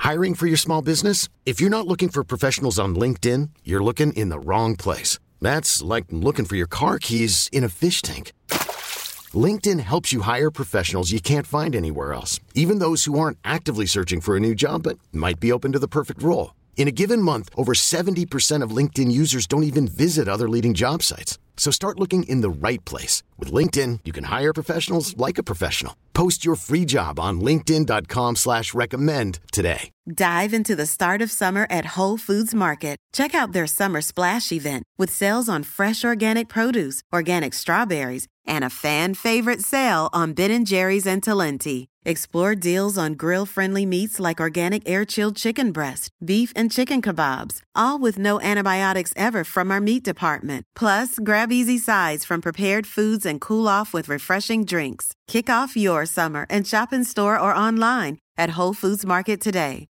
Hiring for your small business? If you're not looking for professionals on LinkedIn, you're looking in the wrong place. That's like looking for your car keys in a fish tank. LinkedIn helps you hire professionals you can't find anywhere else, even those who aren't actively searching for a new job but might be open to the perfect role. In a given month, over 70% of LinkedIn users don't even visit other leading job sites. So start looking in the right place. With LinkedIn, you can hire professionals like a professional. Post your free job on linkedin.com/recommend today. Dive into the start of summer at Whole Foods Market. Check out their Summer Splash event with sales on fresh organic produce, organic strawberries, and a fan-favorite sale on Ben & Jerry's and Talenti. Explore deals on grill-friendly meats like organic air-chilled chicken breast, beef and chicken kebabs, all with no antibiotics ever from our meat department. Plus, grab easy sides from prepared foods and cool off with refreshing drinks. Kick off your summer and shop in store or online at Whole Foods Market today.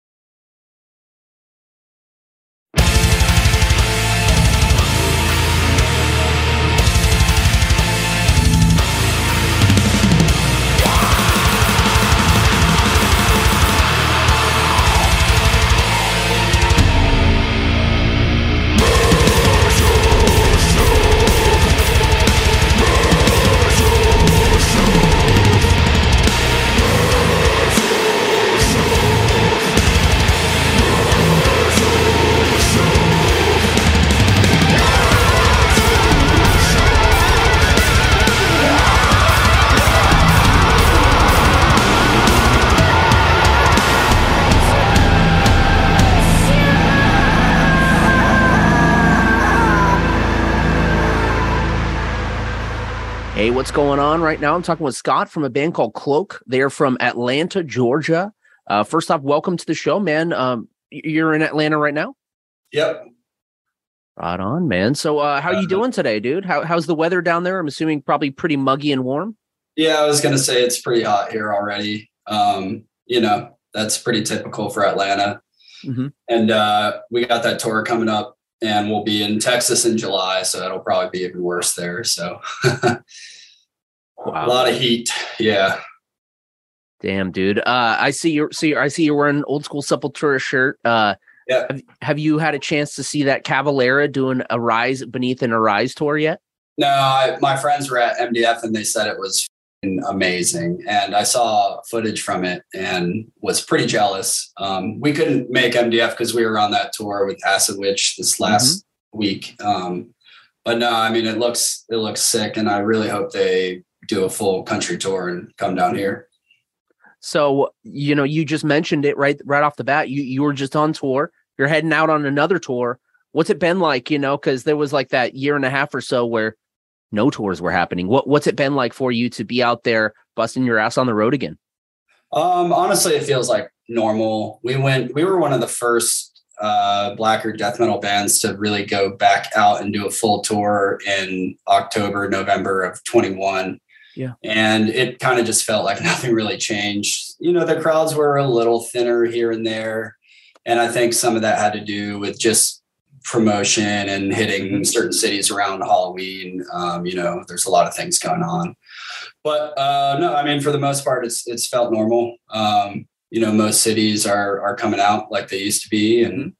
Hey, what's going on right now? I'm talking with Scott from a band called Cloak. They're from Atlanta, Georgia. First off, welcome to the show, man. You're in Atlanta right now? Yep. Right on, man. So how you doing today, dude? How's the weather down there? I'm assuming probably pretty muggy and warm. Yeah, I was going to say it's pretty hot here already. That's pretty typical for Atlanta. Mm-hmm. And we got that tour coming up, and we'll be in Texas in July, so it'll probably be even worse there. So wow. A lot of heat. Yeah. Damn, dude. I see you're wearing an Old School Sepultura shirt. Yeah. Have you had a chance to see that Cavalera doing a Rise Beneath an Arise tour yet? No, my friends were at MDF and they said it was amazing. And I saw footage from it and was pretty jealous. We couldn't make MDF because we were on that tour with Acid Witch this last week. But no, I mean, it looks sick. And I really hope they do a full country tour and come down here. So, you just mentioned it right off the bat. You were just on tour. You're heading out on another tour. What's it been like, because there was like that year and a half or so where no tours were happening. What's it been like for you to be out there busting your ass on the road again? Honestly, it feels like normal. We were one of the first blacker death metal bands to really go back out and do a full tour in November of 21. Yeah. And it kind of just felt like nothing really changed. The crowds were a little thinner here and there. And I think some of that had to do with just promotion and hitting certain cities around Halloween. There's a lot of things going on. But no, I mean, for the most part, it's felt normal. Most cities are coming out like they used to be. And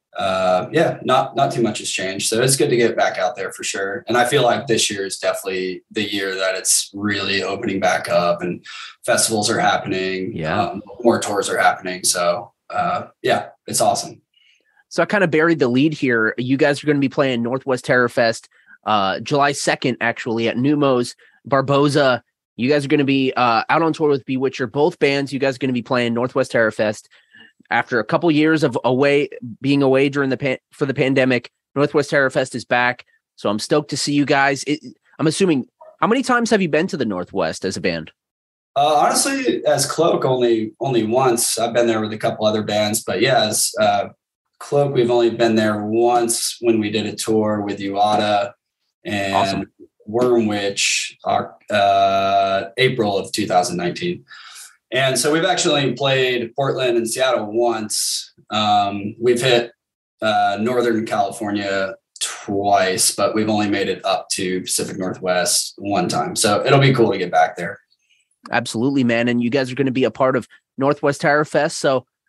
not too much has changed. So it's good to get back out there for sure. And I feel like this year is definitely the year that it's really opening back up and festivals are happening. Yeah. More tours are happening. So it's awesome. So I kind of buried the lead here. You guys are going to be playing Northwest Terror Fest July 2nd, actually, at Numos, Barboza. You guys are going to be out on tour with Bewitcher. Both bands, you guys are going to be playing Northwest Terror Fest. After a couple years of being away during for the pandemic, Northwest Terror Fest is back. So I'm stoked to see you guys. I'm assuming, how many times have you been to the Northwest as a band? Honestly, as Cloak, only once. I've been there with a couple other bands, but yeah, as Cloak, we've only been there once when we did a tour with Uada and awesome. Wormwitch, April of 2019. And so we've actually played Portland and Seattle once. We've hit Northern California twice, but we've only made it up to Pacific Northwest one time. So it'll be cool to get back there. Absolutely, man. And you guys are going to be a part of Northwest Terror Fest. So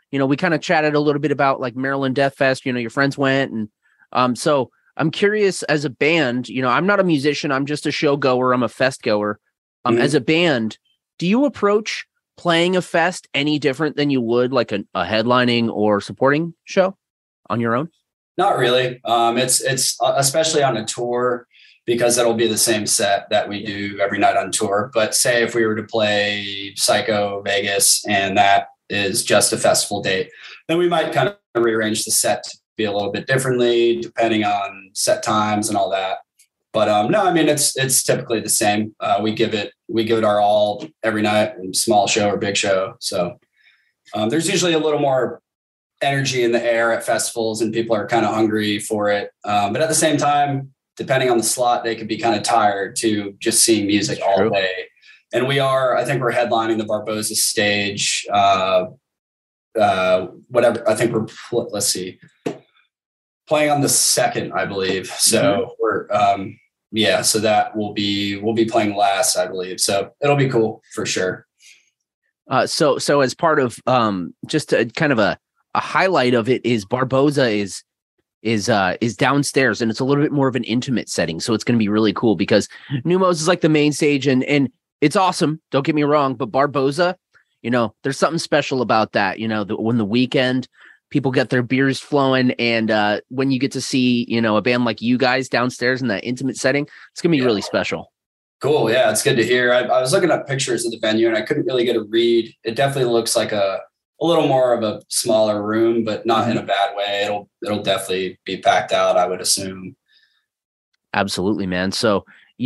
we kind of chatted a little bit about like Maryland Death Fest, your friends went. And so I'm curious, as a band, I'm not a musician. I'm just a show goer. I'm a fest goer. As a band, do you approach playing a fest any different than you would like a headlining or supporting show on your own? Not really. It's especially on a tour, because that'll be the same set that we do every night on tour. But say if we were to play Psycho Vegas and that is just a festival date, then we might kind of rearrange the set to be a little bit differently depending on set times and all that. But no, I mean, it's typically the same. We give it our all every night, small show or big show. So there's usually a little more energy in the air at festivals and people are kind of hungry for it. But at the same time, depending on the slot, they could be kind of tired to just seeing music all day. And I think we're headlining the Barboza stage. Whatever. I think let's see, playing on the 2nd, I believe. So we're, so that we'll be playing last, I believe. So it'll be cool for sure. So as part of, just a kind of a highlight of it is Barboza is downstairs, and it's a little bit more of an intimate setting. So it's going to be really cool because Numos is like the main stage and it's awesome. Don't get me wrong, but Barboza, there's something special about that. When the weekend people get their beers flowing and when you get to see, a band like you guys downstairs in that intimate setting, it's going to be really special. Cool. Yeah. It's good to hear. I was looking at pictures of the venue and I couldn't really get a read. It definitely looks like a little more of a smaller room, but not in a bad way. It'll definitely be packed out, I would assume. Absolutely, man. So,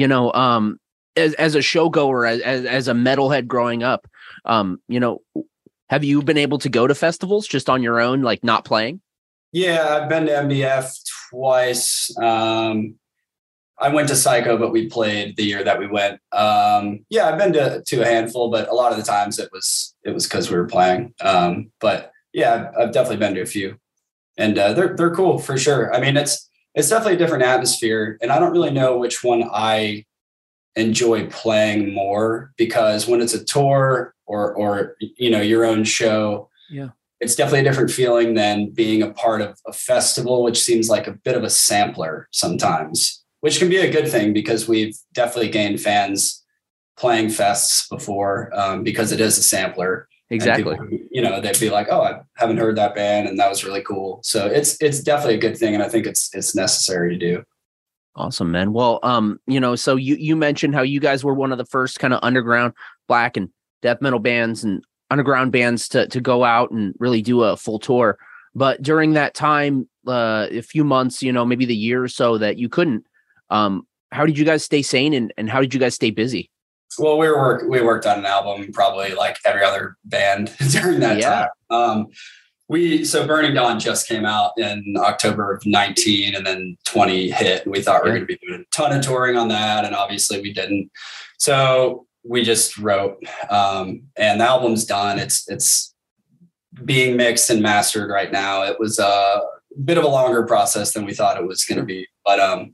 as a show goer, as a metalhead growing up, have you been able to go to festivals just on your own, like not playing? Yeah, I've been to MDF twice. I went to Psycho, but we played the year that we went. I've been to a handful, but a lot of the times it was because we were playing. But yeah, I've definitely been to a few, and they're cool for sure. I mean, it's definitely a different atmosphere, and I don't really know which one I enjoy playing more, because when it's a tour or your own show, it's definitely a different feeling than being a part of a festival, which seems like a bit of a sampler sometimes, which can be a good thing because we've definitely gained fans playing fests before, because it is a sampler. Exactly. People, they'd be like, oh, I haven't heard that band, and that was really cool. So it's definitely a good thing, and I think it's necessary to do. Awesome, man. Well, so you mentioned how you guys were one of the first kind of underground black and death metal bands and underground bands to go out and really do a full tour. But during that time, a few months, maybe the year or so that you couldn't, how did you guys stay sane and how did you guys stay busy? Well, we worked on an album probably like every other band during that time. So Burning Dawn just came out in October of 19 and then 20 hit. And we thought we were going to be doing a ton of touring on that. And obviously we didn't. So we just wrote, and the album's done. It's being mixed and mastered right now. It was a bit of a longer process than we thought it was going to be. But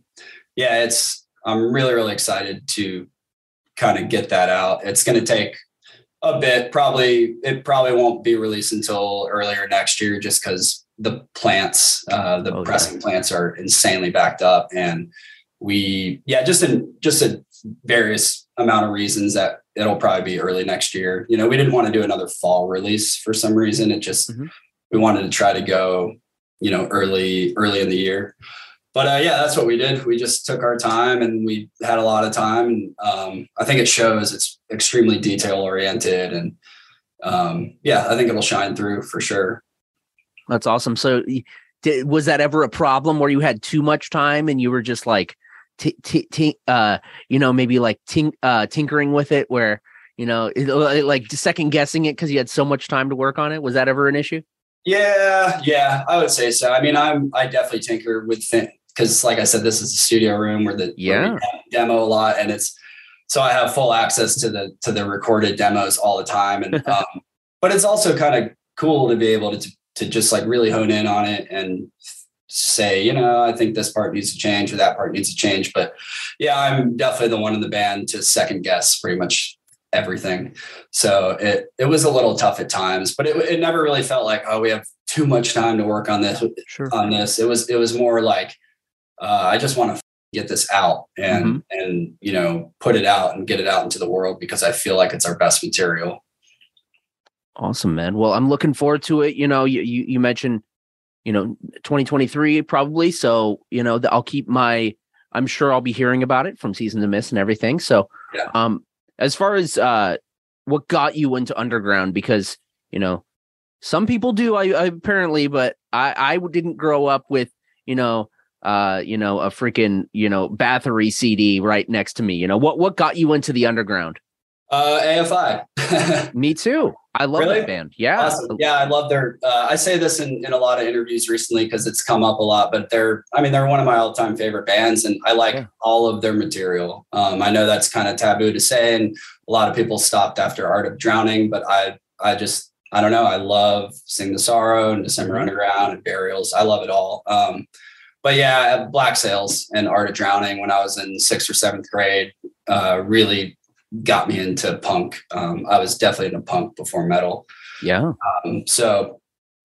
I'm really, really excited to kind of get that out. It's going to take a bit. It probably won't be released until earlier next year, just because the plants, pressing plants are insanely backed up. And just a various amount of reasons that it'll probably be early next year. We didn't want to do another fall release for some reason. It just, we wanted to try to go, early in the year. But that's what we did. We just took our time and we had a lot of time. And I think it shows. It's extremely detail oriented. And I think it'll shine through for sure. That's awesome. So was that ever a problem where you had too much time and you were just like, maybe like tinkering with it where, like second guessing it because you had so much time to work on it? Was that ever an issue? Yeah, I would say so. I mean, I definitely tinker with things. Because like I said, this is a studio room where we demo a lot, and so I have full access to the recorded demos all the time. And but it's also kind of cool to be able to just like really hone in on it and say, I think this part needs to change or that part needs to change. But yeah, I'm definitely the one in the band to second guess pretty much everything. So it was a little tough at times, but it never really felt like, oh, we have too much time to work on this. Sure. On this, it was more like I just want to get this out and put it out and get it out into the world because I feel like it's our best material. Awesome, man. Well, I'm looking forward to it. You mentioned 2023 probably. So, I'm sure I'll be hearing about it from Season to Miss and everything. So, yeah. As far as what got you into underground, because, some people do, I apparently, but I didn't grow up with, a freaking, Bathory CD right next to me. What got you into the underground? AFI. Me too. I love that band. Yeah. Awesome. Yeah. I love their, I say this in a lot of interviews recently because it's come up a lot, but they're one of my all time favorite bands and I like all of their material. I know that's kind of taboo to say and a lot of people stopped after Art of Drowning, but I don't know. I love Sing the Sorrow and December Underground and Burials. I love it all. But yeah, Black Sails and Art of Drowning when I was in 6th or 7th grade really got me into punk. I was definitely into punk before metal. Yeah. So,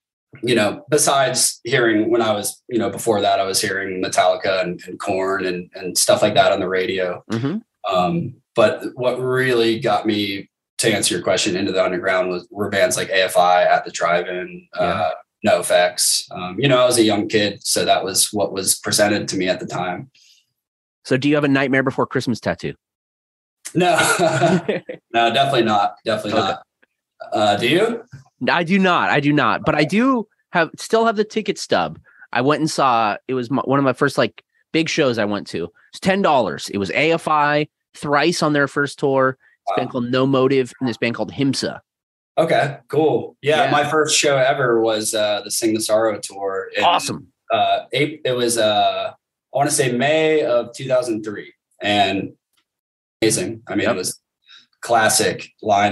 besides hearing when I was, before that, I was hearing Metallica and Korn and stuff like that on the radio. Mm-hmm. But what really got me, to answer your question, into the underground were bands like AFI, At the Drive-In, NoFX. I was a young kid, so that was what was presented to me at the time. So do you have a Nightmare Before Christmas tattoo? No, no, definitely not. Definitely not. Do you? I do not, but I do still have the ticket stub. I went and saw, it was one of my first big shows I went to. It's $10. It was AFI, Thrice on their first tour. This band called No Motive and this band called Himsa. Okay, cool. Yeah, my first show ever was the Sing the Sorrow tour. Awesome. It was, I want to say May of 2003. And amazing. I mean, It was classic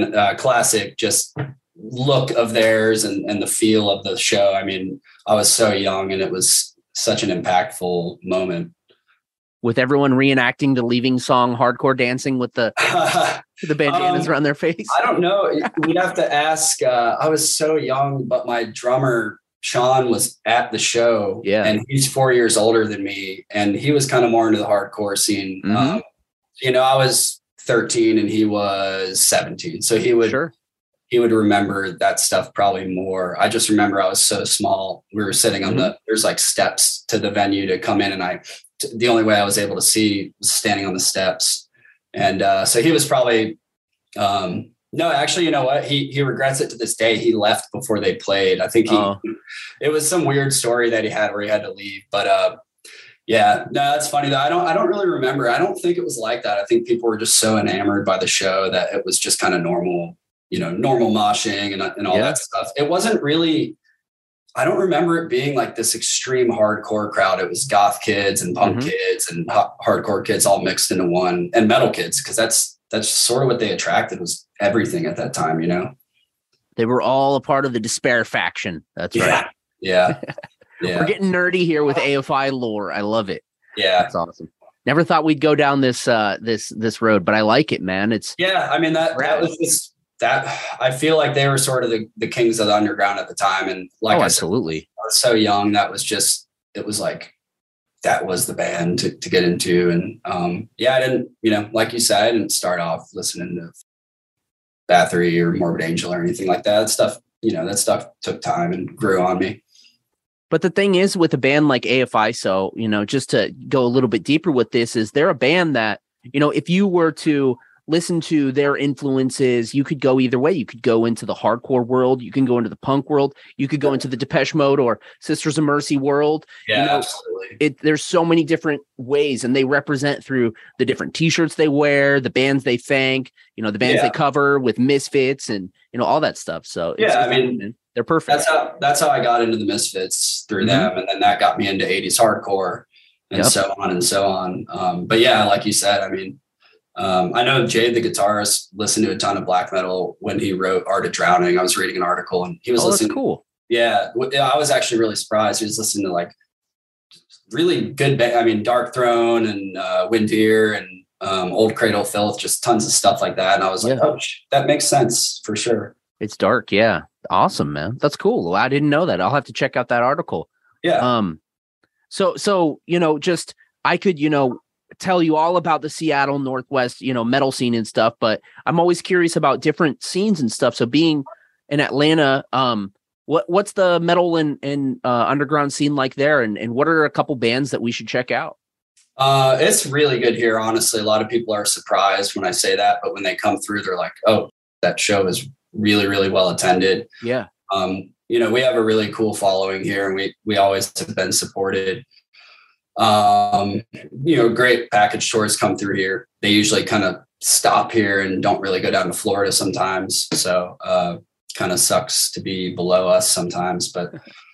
just look of theirs and the feel of the show. I mean, I was so young and it was such an impactful moment. With everyone reenacting the Leaving song, hardcore dancing with the bandanas around their face. I don't know. We'd have to ask. I was so young, but my drummer, Sean, was at the show. Yeah. And he's 4 years older than me. And he was kind of more into the hardcore scene. Mm-hmm. I was 13 and he was 17. So he would remember that stuff probably more. I just remember I was so small. We were sitting on there's steps to the venue to come in. And the only way I was able to see was standing on the steps. And so he was probably, no, actually, you know what? He regrets it to this day. He left before they played. I think it was some weird story that he had where he had to leave, but yeah, no, that's funny though. I don't really remember. I don't think it was like that. I think people were just so enamored by the show that it was just kind of normal, normal moshing and all that stuff. It wasn't really, I don't remember it being like this extreme hardcore crowd. It was goth kids and punk kids and hardcore kids all mixed into one, and metal kids. Cause that's sort of what they attracted, was everything at that time, They were all a part of the Despair faction. That's right. Yeah. Yeah. We're getting nerdy here with AFI lore. I love it. Yeah. That's awesome. Never thought we'd go down this road, but I like it, man. It's I mean, that was just that. I feel like they were sort of the kings of the underground at the time. And absolutely. I was so young. That was just, it was like, that was the band to get into. And I didn't, like you said, I didn't start off listening to Bathory or Morbid Angel or anything like that. That stuff took time and grew on me. But the thing is with a band like AFI, so, just to go a little bit deeper with this, is they're a band that, if you were to listen to their influences, you could go either way. You could go into the hardcore world. You can go into the punk world. You could go into the Depeche Mode or Sisters of Mercy world. Yeah, absolutely. There's so many different ways, and they represent through the different t-shirts they wear, the bands they thank, the bands they cover with Misfits and, all that stuff. So they're perfect. That's how I got into the Misfits, through them. And then that got me into 80s hardcore and so on and so on. But yeah, like you said, I know Jade, the guitarist, listened to a ton of black metal when he wrote Art of Drowning. I was reading an article and he was listening. That's cool. Yeah. I was actually really surprised. He was listening to really good, Dark Throne and Windir and Old Cradle of Filth, just tons of stuff like that. And I was like, oh, that makes sense for sure. It's dark. Yeah. Awesome, man. That's cool. I didn't know that. I'll have to check out that article. Yeah. So, just, I could, tell you all about the Seattle Northwest, metal scene and stuff, but I'm always curious about different scenes and stuff. So being in Atlanta, what's the metal and underground scene like there? And what are a couple bands that we should check out? It's really good here. Honestly, a lot of people are surprised when I say that, but when they come through, they're like, oh, that show is really, really well attended. Yeah. We have a really cool following here, and we always have been supported. Great package tours come through here. They usually kind of stop here and don't really go down to Florida sometimes. So, kind of sucks to be below us sometimes, but,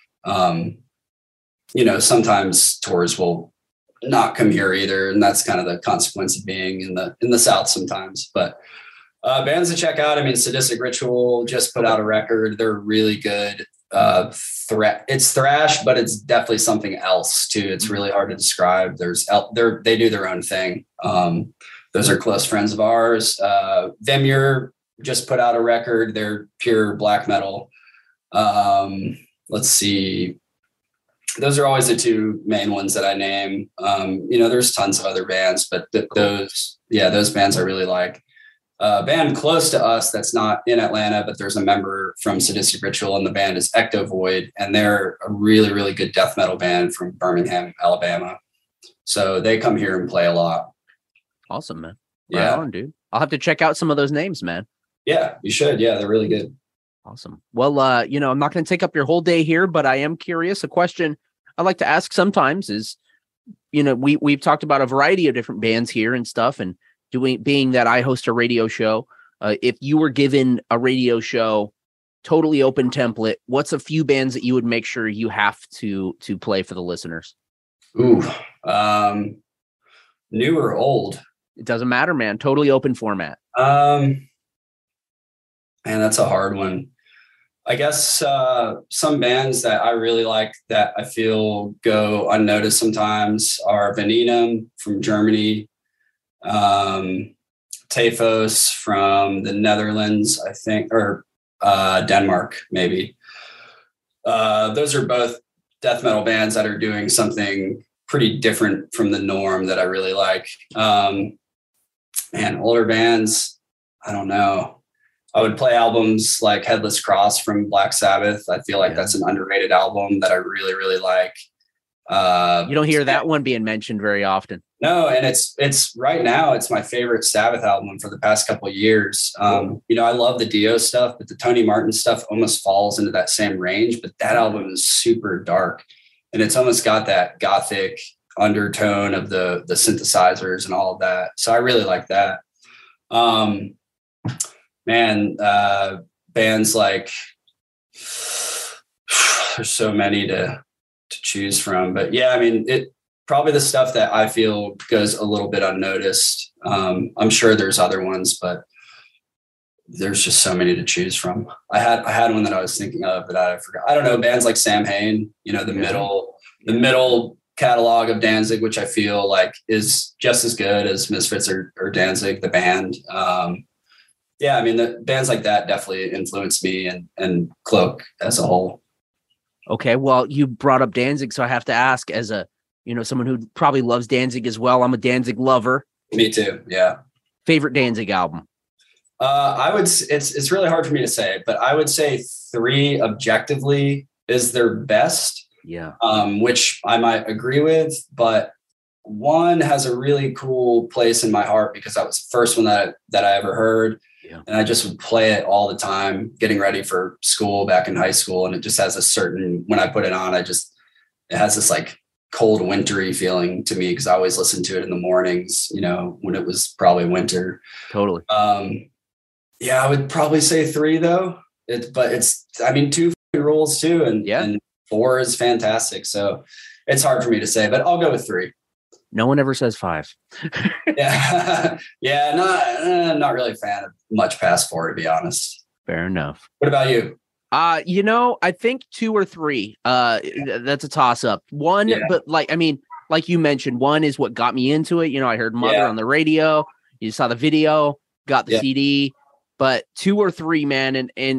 sometimes tours will not come here either. And that's kind of the consequence of being in the South sometimes, but, bands to check out. I mean, Sadistic Ritual just put out a record. They're really good. It's thrash, but it's definitely something else too. It's really hard to describe. They do their own thing. Those are close friends of ours. Vemure just put out a record. They're pure black metal. Let's see. Those are always the two main ones that I name. There's tons of other bands, but those bands I really like. Band close to us that's not in Atlanta, but there's a member from Sadistic Ritual, and the band is Ecto Void, and they're a really, really good death metal band from Birmingham, Alabama. So they come here and play a lot. Awesome, man. Yeah, right on, dude. I'll have to check out some of those names, man. Yeah, you should. Yeah, they're really good. Awesome. Well, I'm not going to take up your whole day here, but I am curious. A question I like to ask sometimes is, we've talked about a variety of different bands here and stuff, and being that I host a radio show, if you were given a radio show, totally open template, what's a few bands that you would make sure you have to play for the listeners? Ooh, new or old? It doesn't matter, man. Totally open format. Man, that's a hard one. I guess some bands that I really like that I feel go unnoticed sometimes are Venenum from Germany. Typhos from the Netherlands, I think, or Denmark, maybe. Those are both death metal bands that are doing something pretty different from the norm that I really like. And older bands, I don't know. I would play albums like Headless Cross from Black Sabbath. I feel like that's an underrated album that I really, really like. You don't hear that one being mentioned very often. No, and it's right now, it's my favorite Sabbath album for the past couple of years. I love the Dio stuff, but the Tony Martin stuff almost falls into that same range. But that album is super dark, and it's almost got that gothic undertone of the synthesizers and all of that. So I really like that. Bands like, there's so many to choose from, but yeah, I mean, it probably the stuff that I feel goes a little bit unnoticed. I'm sure there's other ones, but there's just so many to choose from. I had one that I was thinking of that I forgot. I don't know, bands like Samhain, the middle catalog of Danzig, which I feel like is just as good as Misfits or Danzig, the band. The bands like that definitely influenced me and Cloak as a whole. Okay, well, you brought up Danzig, so I have to ask, as a someone who probably loves Danzig as well. I'm a Danzig lover. Me too. Yeah. Favorite Danzig album? It's really hard for me to say, but I would say 3 objectively is their best. Yeah. Which I might agree with, but 1 has a really cool place in my heart because that was the first one that I ever heard. Yeah. And I just would play it all the time, getting ready for school back in high school. And it just has a certain, when I put it on, it has this like cold wintry feeling to me because I always listened to it in the mornings, when it was probably winter. Totally. I would probably say 3 though. 2 rules too. And 4 is fantastic. So it's hard for me to say, but I'll go with 3. No one ever says 5. Yeah. Not really a fan of much past 4, to be honest. Fair enough. What about you? I think 2 or 3. That's a toss up. 1, but like you mentioned, one is what got me into it. I heard Mother on the radio. You saw the video, got the CD, but 2 or 3, man. And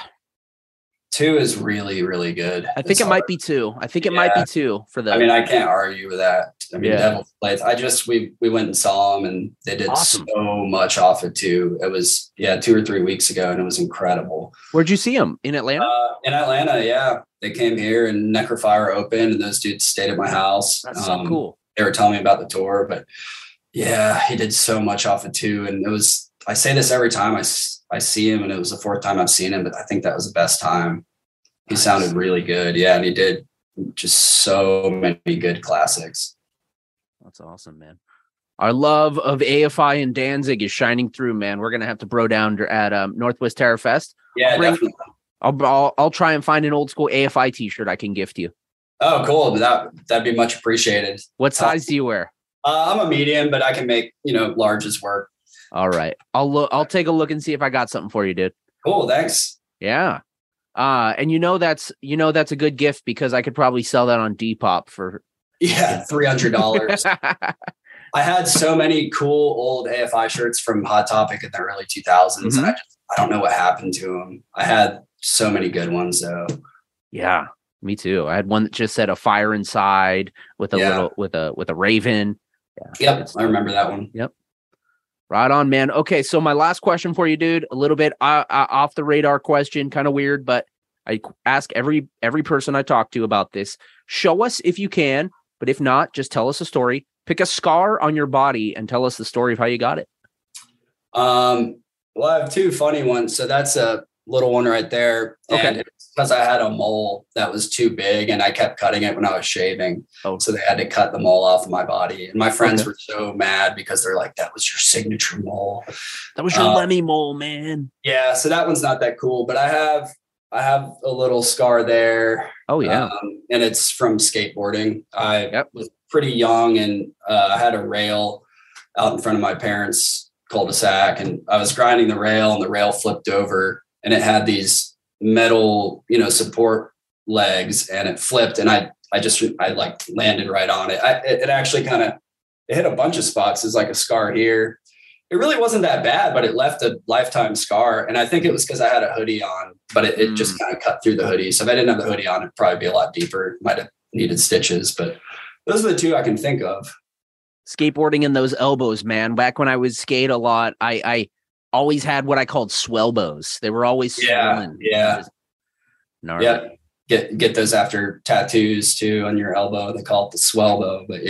2 is really, really good. I think it might be 2. I think it might be 2 for the. I mean, I can't argue with that. I mean, Devil's Plates. We went and saw them, and they did so much off it too. It was 2 or 3 weeks ago, and it was incredible. Where'd you see them? In Atlanta? In Atlanta, yeah. They came here, and Necrofire opened, and those dudes stayed at my house. That's so cool. They were telling me about the tour, but yeah, he did so much off it too. And it was. I say this every time I see him, and it was the 4th time I've seen him, but I think that was the best time. He sounded really good. Yeah, and he did just so many good classics. That's awesome, man. Our love of AFI and Danzig is shining through, man. We're gonna have to bro down at Northwest Terror Fest. Yeah, definitely. I'll try and find an old school AFI t-shirt I can gift you. Oh, cool. That'd be much appreciated. What size do you wear? I'm a medium, but I can make larges work. All right. I'll take a look and see if I got something for you, dude. Cool. Thanks. Yeah. And that's a good gift because I could probably sell that on Depop for $300. I had so many cool old AFI shirts from Hot Topic in the early 2000s. Mm-hmm. I don't know what happened to them. I had so many good ones though. Yeah, me too. I had one that just said "A Fire Inside" with a with a raven. Yeah, yep, I remember that one. Yep. Right on, man. Okay, so my last question for you, dude, a little bit off the radar question, kind of weird, but I ask every person I talk to about this. Show us if you can, but if not, just tell us a story. Pick a scar on your body and tell us the story of how you got it. Well, I have 2 funny ones. So that's a little one right there. Okay. And it's because I had a mole that was too big and I kept cutting it when I was shaving. Oh. So they had to cut the mole off of my body. And my friends were so mad because they're like, that was your signature mole. That was your Lemmy mole, man. Yeah. So that one's not that cool, but I have a little scar there. Oh yeah. And it's from skateboarding. I was pretty young and I had a rail out in front of my parents' cul-de-sac and I was grinding the rail and the rail flipped over and it had these metal, support legs and it flipped and I like landed right on it. It actually it hit a bunch of spots. It's like a scar here. It really wasn't that bad, but it left a lifetime scar. And I think it was because I had a hoodie on, but it just kind of cut through the hoodie. So if I didn't have the hoodie on, it'd probably be a lot deeper. It might have needed stitches, but those are the 2 I can think of. Skateboarding in those elbows, man. Back when I would skate a lot, I always had what I called swellbows. They were always swollen. Yeah. Gnarly. Yeah. Get those after tattoos too on your elbow. They call it the swellbow. But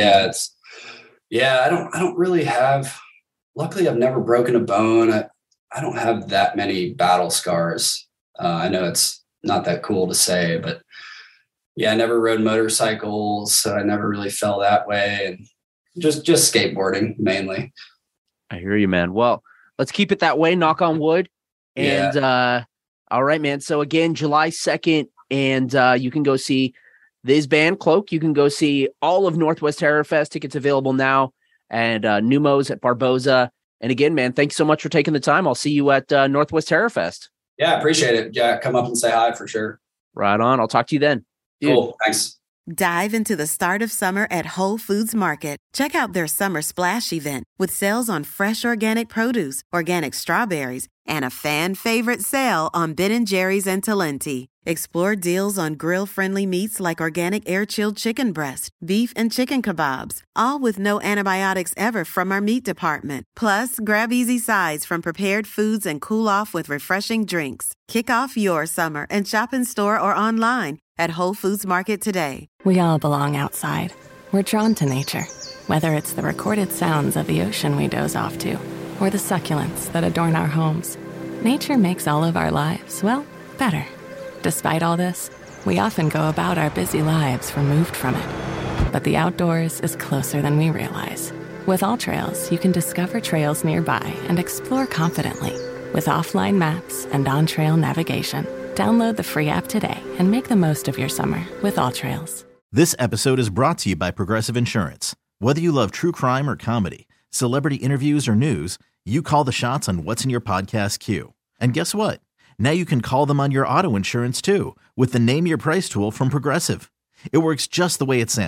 I don't really have. Luckily, I've never broken a bone. I don't have that many battle scars. I know it's not that cool to say, but I never rode motorcycles, so I never really fell that way. And just skateboarding mainly. I hear you, man. Well, let's keep it that way. Knock on wood. And all right, man. So again, July 2nd, and you can go see this band Cloak. You can go see all of Northwest Terror Fest. Tickets available now. And Numos at Barboza. And again, man, thanks so much for taking the time. I'll see you at Northwest Terror Fest. Yeah, appreciate it. Yeah, come up and say hi for sure. Right on. I'll talk to you then. Dude. Cool. Thanks. Dive into the start of summer at Whole Foods Market. Check out their Summer Splash event with sales on fresh organic produce, organic strawberries, and a fan favorite sale on Ben & Jerry's and Talenti. Explore deals on grill-friendly meats like organic air-chilled chicken breast, beef and chicken kebabs, all with no antibiotics ever from our meat department. Plus, grab easy sides from prepared foods and cool off with refreshing drinks. Kick off your summer and shop in store or online at Whole Foods Market today. We all belong outside. We're drawn to nature, whether it's the recorded sounds of the ocean we doze off to, or the succulents that adorn our homes. Nature makes all of our lives, well, better. Despite all this, we often go about our busy lives removed from it. But the outdoors is closer than we realize. With AllTrails, you can discover trails nearby and explore confidently. With offline maps and on-trail navigation, download the free app today and make the most of your summer with AllTrails. This episode is brought to you by Progressive Insurance. Whether you love true crime or comedy, celebrity interviews or news, you call the shots on what's in your podcast queue. And guess what? Now you can call them on your auto insurance too with the Name Your Price tool from Progressive. It works just the way it sounds.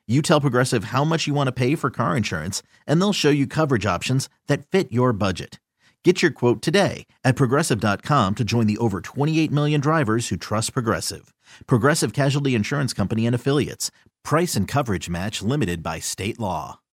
You tell Progressive how much you want to pay for car insurance, and they'll show you coverage options that fit your budget. Get your quote today at Progressive.com to join the over 28 million drivers who trust Progressive. Progressive Casualty Insurance Company and Affiliates. Price and coverage match limited by state law.